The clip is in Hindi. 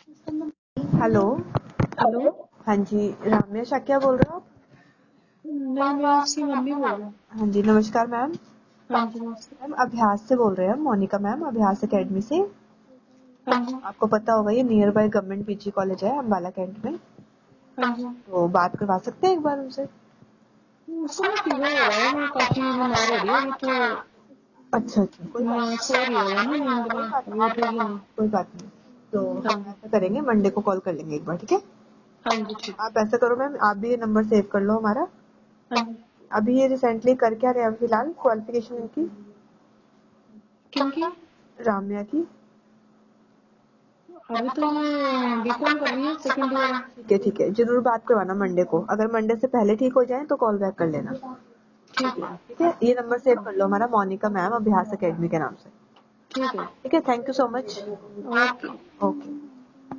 हेलो। हेलो। हाँ जी, राम्या शाक्या बोल रहे हो आप? नहीं, मैं उसकी मम्मी बोल रही हूँ। हाँ जी, नमस्कार मैम। हाँ जी, नमस्ते। मैम अभ्यास से बोल रहे हैं, मोनिका मैम, अभ्यास एकेडमी से। हाँ जी। आपको पता होगा ये near by government PG college है अम्बाला कैंट में। हाँ जी। तो बात करवा सकते हैं एक बार उनसे? उसको ना फीवर हो रहा है, वो काफी बीमार हो रही है अभी तो। अच्छा अच्छा, कोई बात मैं सो रही है वो ना नींद में, अभी उठेगी नहीं। कोई बात नहीं। तो हाँ हम जी। ऐसा करेंगे, मंडे को कॉल कर लेंगे एक बार, ठीक है? हाँ जी, ठीक। आप ऐसा करो मैम, आप भी ये नंबर सेव कर लो हमारा। हाँ जी। अभी ये रिसेंटली कर क्या रहे हैं फिलहाल, क्वालिफिकेशन इनकी? क्योंकि राम्या की? अभी तो ये बीकॉम कर रही है, सेकंड ईयर है। ठीक है, जरूर बात करवाना मंडे को। अगर मंडे से पहले ठीक हो जाए तो कॉल बैक कर लेना। ठीक है। ठीक है, ये नंबर सेव हाँ, कर लो हमारा, मोनिका मैम, अभ्यास एकेडमी के नाम से। ठीक है। ठीक है, thank you so much. Okay. Okay.